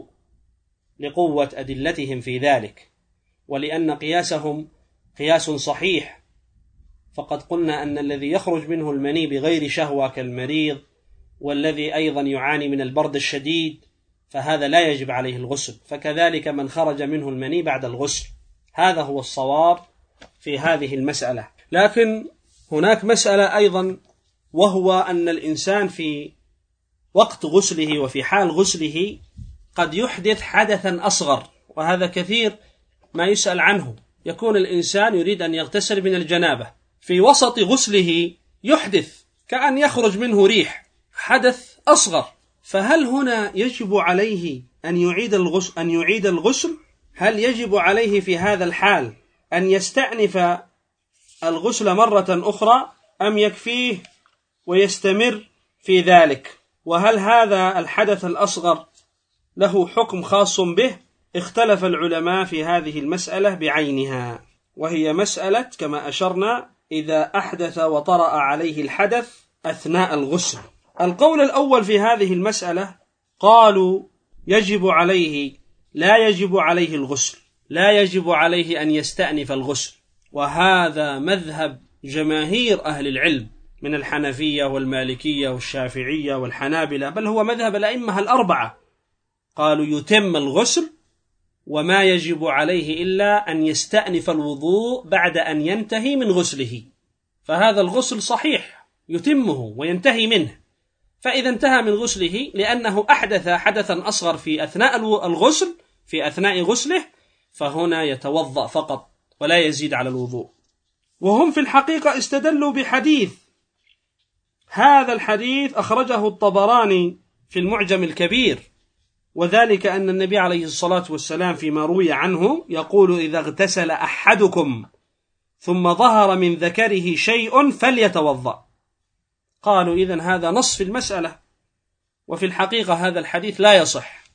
لقوة أدلتهم في ذلك، ولأن قياسهم قياس صحيح، فقد قلنا أن الذي يخرج منه المني بغير شهوة كالمريض، والذي أيضا يعاني من البرد الشديد، فهذا لا يجب عليه الغسل، فكذلك من خرج منه المني بعد الغسل. هذا هو الصواب في هذه المسألة. لكن هناك مسألة أيضا، وهو أن الإنسان في وقت غسله وفي حال غسله قد يحدث حدثا أصغر، وهذا كثير ما يسأل عنه. يكون الإنسان يريد أن يغتسل من الجنابة، في وسط غسله يحدث كأن يخرج منه ريح، حدث أصغر، فهل هنا يجب عليه أن يعيد الغسل؟ هل يجب عليه في هذا الحال أن يستأنف الغسل مرة أخرى، أم يكفيه ويستمر في ذلك؟ وهل هذا الحدث الأصغر له حكم خاص به؟ اختلف العلماء في هذه المسألة بعينها، وهي مسألة كما أشرنا إذا أحدث وطرأ عليه الحدث أثناء الغسل. القول الأول في هذه المسألة قالوا يجب عليه، لا يجب عليه الغسل، لا يجب عليه أن يستأنف الغسل، وهذا مذهب جماهير أهل العلم من الحنفية والمالكية والشافعية والحنابلة، بل هو مذهب الأئمة الأربعة، قالوا يتم الغسل وما يجب عليه إلا أن يستأنف الوضوء بعد أن ينتهي من غسله، فهذا الغسل صحيح يتمه وينتهي منه. فإذا انتهى من غسله لأنه أحدث حدثا أصغر في أثناء الغسل، في أثناء غسله، فهنا يتوضأ فقط ولا يزيد على الوضوء. وهم في الحقيقة استدلوا بحديث، هذا الحديث أخرجه الطبراني في المعجم الكبير، وذلك أن النبي عليه الصلاة والسلام فيما روي عنه يقول إذا اغتسل أحدكم ثم ظهر من ذكره شيء فليتوضأ. قالوا إذن هذا نص في المسألة، وفي الحقيقة هذا الحديث لا يصح،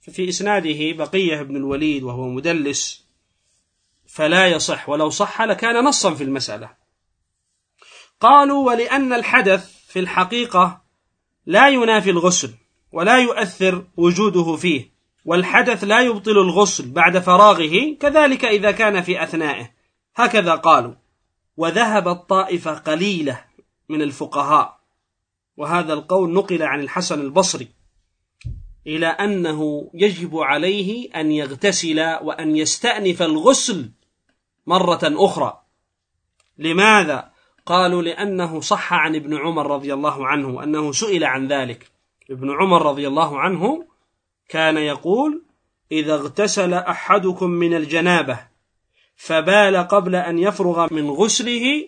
ففي إسناده بقية بن الوليد وهو مدلس فلا يصح، ولو صح لكان نصا في المسألة. قالوا ولأن الحدث في الحقيقة لا ينافي الغسل ولا يؤثر وجوده فيه، والحدث لا يبطل الغسل بعد فراغه، كذلك إذا كان في أثنائه، هكذا قالوا. وذهبت طائفة قليلة من الفقهاء، وهذا القول نقل عن الحسن البصري، إلى أنه يجب عليه أن يغتسل وأن يستأنف الغسل مرة أخرى. لماذا؟ قالوا لأنه صح عن ابن عمر رضي الله عنه أنه سئل عن ذلك. ابن عمر رضي الله عنه كان يقول: إذا اغتسل أحدكم من الجنابة فبال قبل أن يفرغ من غسله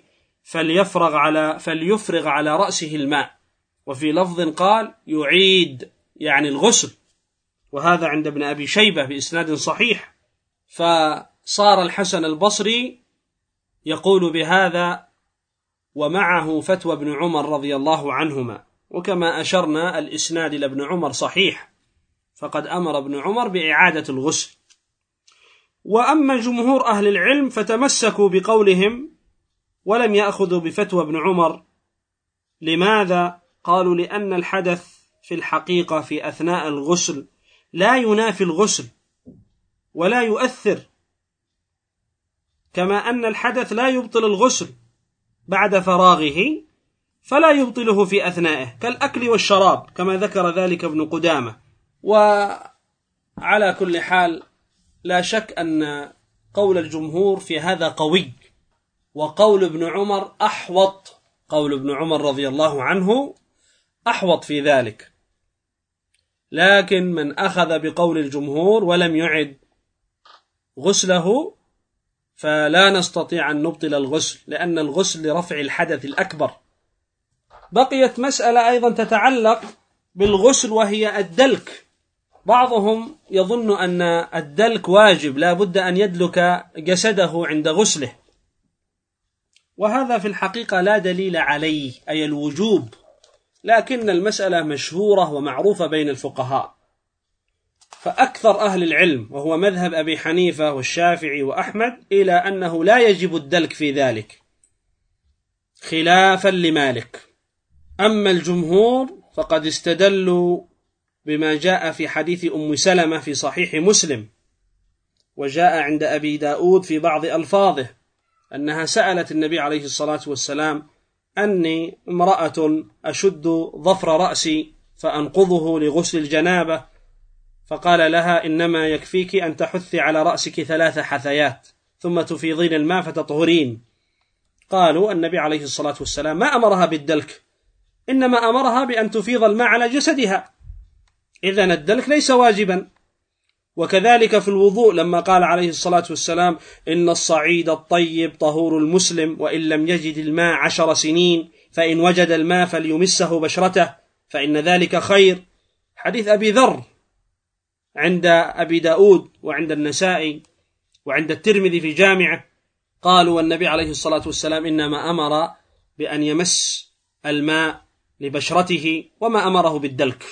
فليفرغ على رأسه الماء. وفي لفظ قال: يعيد، يعني الغسل، وهذا عند ابن أبي شيبة بإسناد صحيح. فصار الحسن البصري يقول بهذا، ومعه فتوى ابن عمر رضي الله عنهما. وكما أشرنا الإسناد لابن عمر صحيح، فقد أمر ابن عمر بإعادة الغسل. وأما جمهور أهل العلم فتمسكوا بقولهم ولم يأخذوا بفتوى ابن عمر. لماذا؟ قالوا لأن الحدث في الحقيقة في أثناء الغسل لا ينافي الغسل ولا يؤثر، كما أن الحدث لا يبطل الغسل بعد فراغه فلا يبطله في أثنائه، كالأكل والشراب كما ذكر ذلك ابن قدامة. وعلى كل حال لا شك أن قول الجمهور في هذا قوي، وقول ابن عمر أحوط، قول ابن عمر رضي الله عنه أحوط في ذلك. لكن من أخذ بقول الجمهور ولم يعد غسله فلا نستطيع أن نبطل الغسل، لأن الغسل لرفع الحدث الأكبر. بقيت مسألة أيضا تتعلق بالغسل، وهي الدلك. بعضهم يظن أن الدلك واجب، لا بد أن يدلك جسده عند غسله، وهذا في الحقيقة لا دليل عليه، أي الوجوب، لكن المسألة مشهورة ومعروفة بين الفقهاء. فأكثر أهل العلم، وهو مذهب أبي حنيفة والشافعي وأحمد، إلى أنه لا يجب الدلك في ذلك، خلافا لمالك. أما الجمهور فقد استدلوا بما جاء في حديث أم سلمة في صحيح مسلم، وجاء عند أبي داود في بعض ألفاظه أنها سألت النبي عليه الصلاة والسلام: أني امرأة أشد ظفر رأسي فأنقضه لغسل الجنابة، فقال لها: إنما يكفيك أن تحثي على رأسك 3 حثيات ثم تفيضين الماء فتطهرين. قالوا النبي عليه الصلاة والسلام ما أمرها بالدلك، إنما أمرها بأن تفيض الماء على جسدها، إذن الدلك ليس واجبا. وكذلك في الوضوء لما قال عليه الصلاة والسلام: إن الصعيد الطيب طهور المسلم، وإن لم يجد الماء 10 سنين فإن وجد الماء فليمسه بشرته فإن ذلك خير. حديث أبي ذر عند أبي داود وعند النسائي وعند الترمذي في جامعه. قالوا والنبي عليه الصلاة والسلام إنما أمر بأن يمس الماء لبشرته وما أمره بالدلك،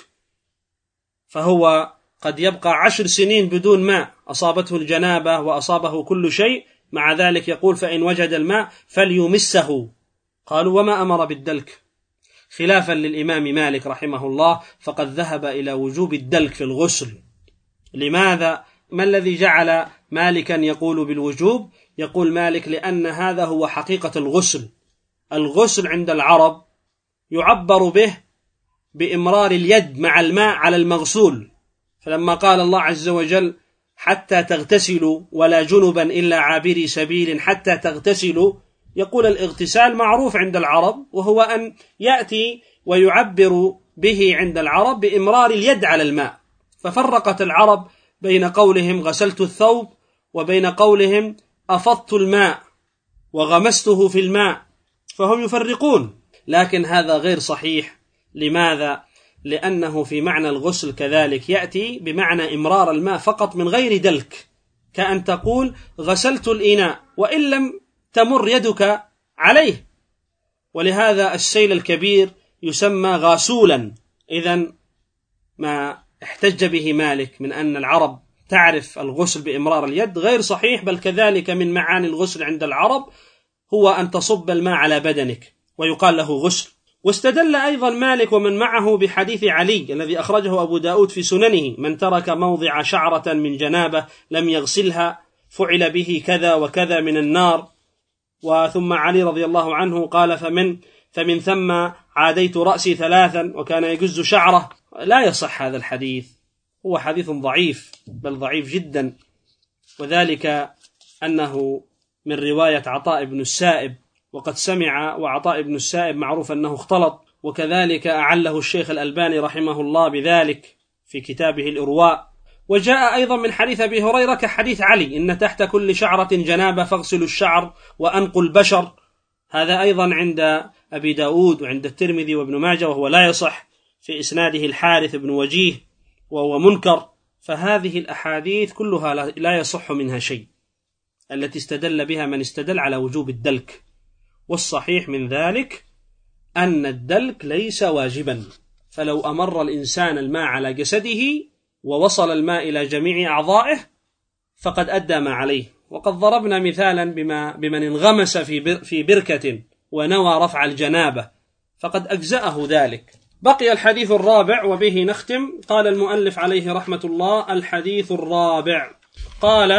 فهو قد يبقى 10 سنين بدون ماء، أصابته الجنابة وأصابه كل شيء، مع ذلك يقول: فإن وجد الماء فليمسه. قالوا وما أمر بالدلك، خلافا للإمام مالك رحمه الله، فقد ذهب إلى وجوب الدلك في الغسل. لماذا؟ ما الذي جعل مالكا يقول بالوجوب؟ يقول مالك لأن هذا هو حقيقة الغسل. الغسل عند العرب يعبر به بإمرار اليد مع الماء على المغسول، فلما قال الله عز وجل: حتى تغتسلوا ولا جنبا إلا عابري سبيل حتى تغتسلوا، يقول الاغتسال معروف عند العرب، وهو أن يأتي ويعبر به عند العرب بإمرار اليد على الماء. ففرقت العرب بين قولهم غسلت الثوب وبين قولهم أفضت الماء وغمسته في الماء، فهم يفرقون، لكن هذا غير صحيح. لماذا؟ لأنه في معنى الغسل كذلك يأتي بمعنى إمرار الماء فقط من غير دلك، كأن تقول غسلت الإناء وإن لم تمر يدك عليه، ولهذا السيل الكبير يسمى غاسولا. إذن ما احتج به مالك من أن العرب تعرف الغسل بإمرار اليد غير صحيح، بل كذلك من معاني الغسل عند العرب هو أن تصب الماء على بدنك ويقال له غسل. واستدل أيضا مالك ومن معه بحديث علي الذي أخرجه أبو داود في سننه: من ترك موضع شعرة من جنابة لم يغسلها فعل به كذا وكذا من النار. وثم علي رضي الله عنه قال: فمن ثم عاديت رأسي 3 وكان يجز شعره. لا يصح هذا الحديث، هو حديث ضعيف بل ضعيف جدا، وذلك أنه من رواية عطاء بن السائب، وقد سمع، وعطاء بن السائب معروف أنه اختلط، وكذلك أعله الشيخ الألباني رحمه الله بذلك في كتابه الإرواء. وجاء أيضا من حديث أبي هريرة كحديث علي: إن تحت كل شعرة جنابة فاغسلوا الشعر وأنقوا البشر. هذا أيضا عند أبي داود وعند الترمذي وابن ماجه، وهو لا يصح، في إسناده الحارث بن وجيه وهو منكر. فهذه الأحاديث كلها لا يصح منها شيء، التي استدل بها من استدل على وجوب الدلك. والصحيح من ذلك أن الدلك ليس واجبا، فلو أمر الإنسان الماء على جسده ووصل الماء إلى جميع أعضائه فقد أدى ما عليه. وقد ضربنا مثالا بمن انغمس في بركة ونوى رفع الجنابة فقد أجزأه ذلك. بقي الحديث الرابع وبه نختم. قال المؤلف عليه رحمة الله: الحديث الرابع، قال: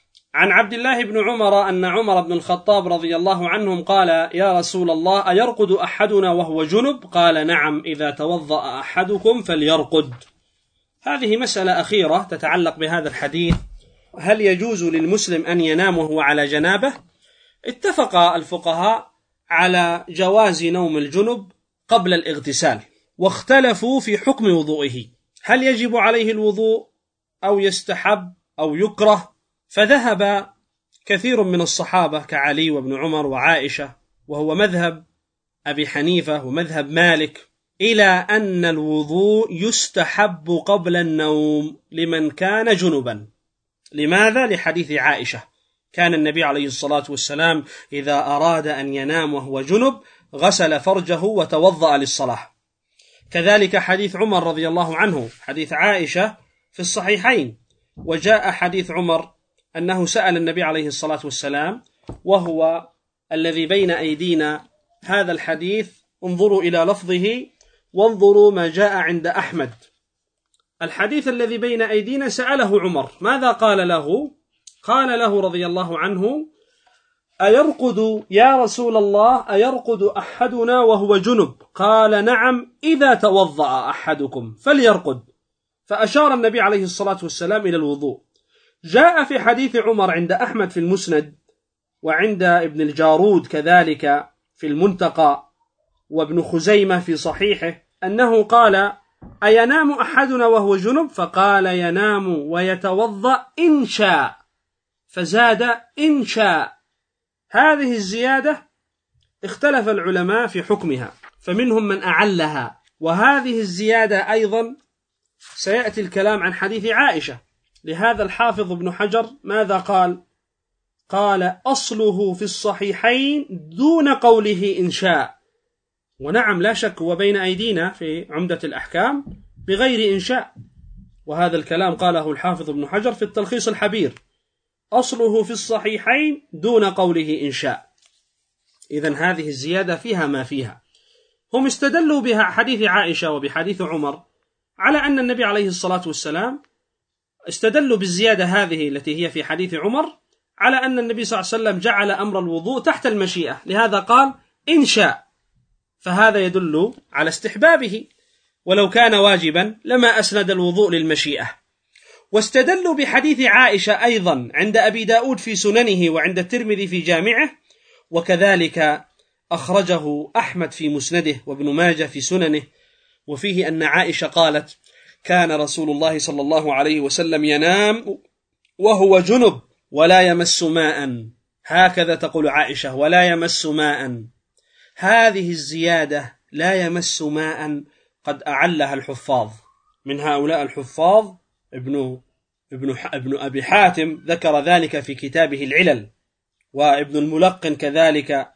عن عبد الله بن عمر أن عمر بن الخطاب رضي الله عنهم قال: يا رسول الله، أيرقد أحدنا وهو جنب؟ قال: نعم، إذا توضأ أحدكم فليرقد. هذه مسألة أخيرة تتعلق بهذا الحديث: هل يجوز للمسلم أن ينام وهو على جنابه؟ اتفق الفقهاء على جواز نوم الجنب قبل الاغتسال، واختلفوا في حكم وضوئه، هل يجب عليه الوضوء أو يستحب أو يكره. فذهب كثير من الصحابة كعلي وابن عمر وعائشة، وهو مذهب أبي حنيفة ومذهب مالك، إلى أن الوضوء يستحب قبل النوم لمن كان جنبا. لماذا؟ لحديث عائشة: كان النبي عليه الصلاة والسلام إذا أراد أن ينام وهو جنب غسل فرجه وتوضأ للصلاة. كذلك حديث عمر رضي الله عنه، حديث عائشة في الصحيحين. وجاء حديث عمر أنه سأل النبي عليه الصلاة والسلام، وهو الذي بين أيدينا هذا الحديث، انظروا إلى لفظه وانظروا ما جاء عند أحمد. الحديث الذي بين أيدينا سأله عمر، ماذا قال له؟ قال له رضي الله عنه: أيرقد يا رسول الله، أيرقد أحدنا وهو جنب؟ قال: نعم، إذا توضأ أحدكم فليرقد. فأشار النبي عليه الصلاة والسلام إلى الوضوء. جاء في حديث عمر عند أحمد في المسند، وعند ابن الجارود كذلك في المنتقى، وابن خزيمة في صحيحه، أنه قال: أينام أحدنا وهو جنب؟ فقال: ينام ويتوضأ إن شاء، فزاد إن شاء. هذه الزيادة اختلف العلماء في حكمها، فمنهم من أعلها. وهذه الزيادة أيضا سيأتي الكلام عن حديث عائشة. لهذا الحافظ ابن حجر ماذا قال؟ قال: أصله في الصحيحين دون قوله إن شاء. ونعم، لا شك، وبين أيدينا في عمدة الأحكام بغير إنشاء. وهذا الكلام قاله الحافظ ابن حجر في التلخيص الحبير: أصله في الصحيحين دون قوله إن شاء. إذن هذه الزيادة فيها ما فيها. هم استدلوا بها حديث عائشة وبحديث عمر على أن النبي عليه الصلاة والسلام، استدلوا بالزيادة هذه التي هي في حديث عمر على أن النبي صلى الله عليه وسلم جعل أمر الوضوء تحت المشيئة، لهذا قال إن شاء، فهذا يدل على استحبابه، ولو كان واجبا لما أسند الوضوء للمشيئة. واستدلوا بحديث عائشة أيضا عند أبي داود في سننه وعند الترمذي في جامعه، وكذلك أخرجه أحمد في مسنده وابن ماجه في سننه، وفيه أن عائشة قالت: كان رسول الله صلى الله عليه وسلم ينام وهو جنب ولا يمس ماء. هكذا تقول عائشة: ولا يمس ماء. هذه الزيادة لا يمس ماء قد أعلها الحفاظ، من هؤلاء الحفاظ ابن أبي حاتم ذكر ذلك في كتابه العلل، وابن الملقن كذلك،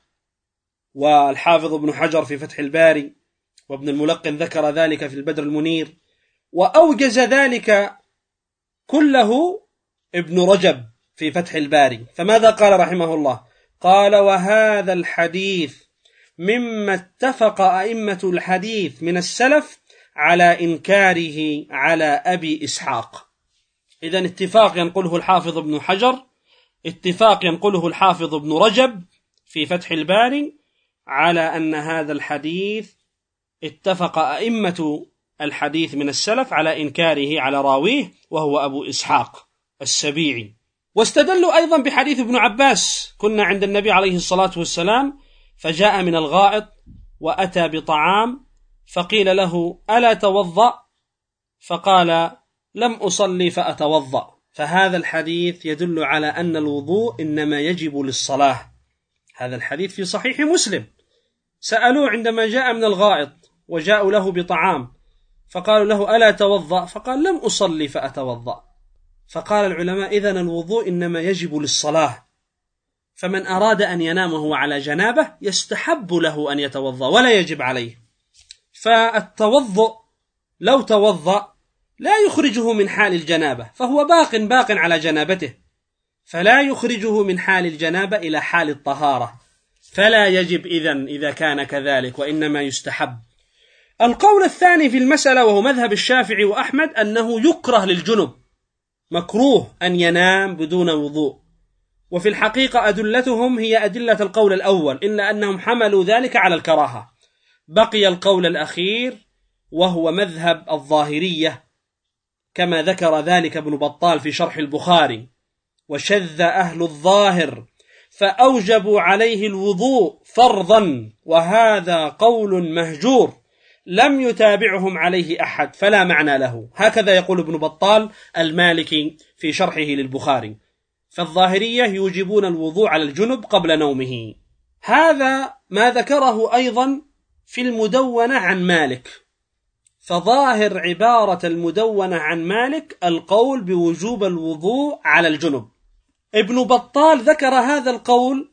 والحافظ ابن حجر في فتح الباري، وابن الملقن ذكر ذلك في البدر المنير، وأوجز ذلك كله ابن رجب في فتح الباري. فماذا قال رحمه الله؟ قال: وهذا الحديث مما اتفق أئمة الحديث من السلف على إنكاره على أبي إسحاق. إذن اتفاق ينقله الحافظ ابن حجر، اتفاق ينقله الحافظ ابن رجب في فتح الباري على أن هذا الحديث اتفق أئمة الحديث من السلف على إنكاره على راويه وهو أبو إسحاق السبيعي. واستدلوا أيضا بحديث ابن عباس: كنا عند النبي عليه الصلاة والسلام فجاء من الغائط وأتى بطعام فقيل له: ألا توضأ؟ فقال: لم أصلي فأتوضأ. فهذا الحديث يدل على أن الوضوء إنما يجب للصلاة. هذا الحديث في صحيح مسلم. سألوه عندما جاء من الغائط وجاءوا له بطعام فقالوا له: ألا توضأ؟ فقال: لم أصلي فأتوضأ. فقال العلماء: إذن الوضوء إنما يجب للصلاة، فمن أراد أن ينام وهو على جنابه يستحب له أن يتوضأ ولا يجب عليه. فالتوضؤ لو توضأ لا يخرجه من حال الجنابة، فهو باق على جنابته، فلا يخرجه من حال الجنابة إلى حال الطهارة، فلا يجب إذا كان كذلك، وإنما يستحب. القول الثاني في المسألة وهو مذهب الشافعي وأحمد أنه يكره للجنب، مكروه أن ينام بدون وضوء. وفي الحقيقة أدلتهم هي أدلة القول الأول، إلا أنهم حملوا ذلك على الكراهة. بقي القول الأخير وهو مذهب الظاهرية كما ذكر ذلك ابن بطال في شرح البخاري: وشذ أهل الظاهر فأوجبوا عليه الوضوء فرضا، وهذا قول مهجور لم يتابعهم عليه أحد فلا معنى له. هكذا يقول ابن بطال المالكي في شرحه للبخاري. فالظاهرية يوجبون الوضوء على الجنب قبل نومه. هذا ما ذكره أيضا في المدونة عن مالك. فظاهر عبارة المدونة عن مالك القول بوجوب الوضوء على الجنب. ابن بطال ذكر هذا القول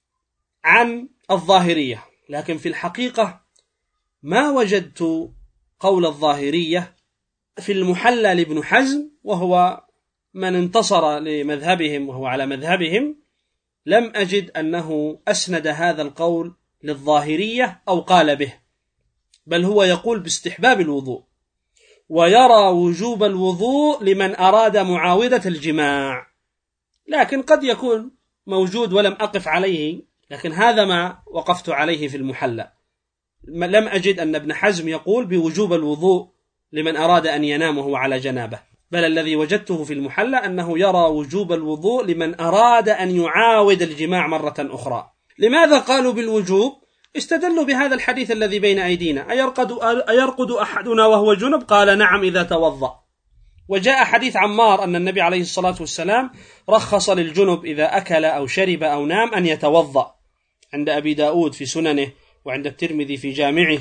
عن الظاهرية، لكن في الحقيقة ما وجدت قول الظاهرية في المحلى لابن حزم، وهو من انتصر لمذهبهم وهو على مذهبهم. لم أجد أنه أسند هذا القول للظاهرية أو قال به، بل هو يقول باستحباب الوضوء، ويرى وجوب الوضوء لمن أراد معاودة الجماع. لكن قد يكون موجود ولم أقف عليه، لكن هذا ما وقفت عليه في المحلى. لم أجد أن ابن حزم يقول بوجوب الوضوء لمن أراد أن ينام وهو على جنابه، بل الذي وجدته في المحلى أنه يرى وجوب الوضوء لمن أراد أن يعاود الجماع مرة أخرى. لماذا قالوا بالوجوب؟ استدلوا بهذا الحديث الذي بين أيدينا: أيرقد أحدنا وهو جنب؟ قال: نعم إذا توضأ. وجاء حديث عمار أن النبي عليه الصلاة والسلام رخص للجنب إذا أكل أو شرب أو نام أن يتوضأ، عند أبي داود في سننه وعند الترمذي في جامعه،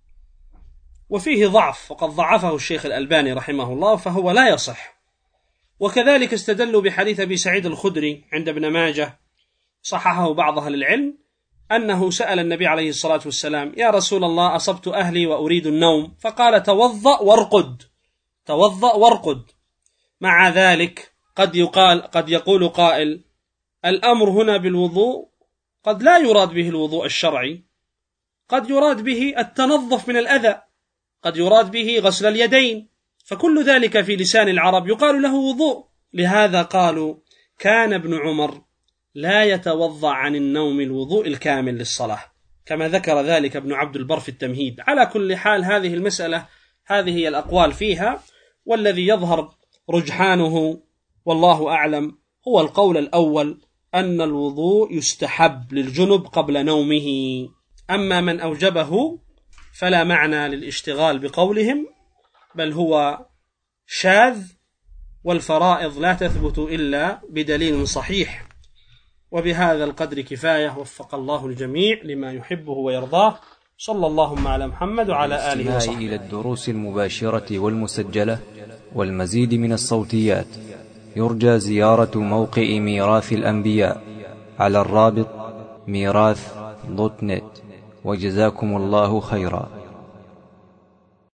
وفيه ضعف وقد ضعفه الشيخ الألباني رحمه الله، فهو لا يصح. وكذلك استدلوا بحديث أبي سعيد الخدري عند ابن ماجه، صححه بعض أهل العلم، أنه سأل النبي عليه الصلاة والسلام: يا رسول الله، أصبت أهلي وأريد النوم، فقال: توضأ وارقد، توضأ وارقد. مع ذلك قد يقول قائل: الأمر هنا بالوضوء قد لا يراد به الوضوء الشرعي، قد يراد به التنظف من الأذى، قد يراد به غسل اليدين، فكل ذلك في لسان العرب يقال له وضوء. لهذا قالوا: كان ابن عمر لا يتوضأ عن النوم الوضوء الكامل للصلاة، كما ذكر ذلك ابن عبد البر في التمهيد. على كل حال هذه المسألة هذه هي الأقوال فيها، والذي يظهر رجحانه والله أعلم هو القول الأول، أن الوضوء يستحب للجنب قبل نومه. أما من أوجبه فلا معنى للاشتغال بقولهم، بل هو شاذ، والفرائض لا تثبت إلا بدليل صحيح. وبهذا القدر كفاية، وفق الله الجميع لما يحبه ويرضاه. صلى اللهم على محمد وعلى آله وصحبه. إلى الدروس المباشرة والمسجلة والمزيد من الصوتيات يرجى زيارة موقع ميراث الأنبياء على الرابط ميراث.net. وجزاكم الله خيرا.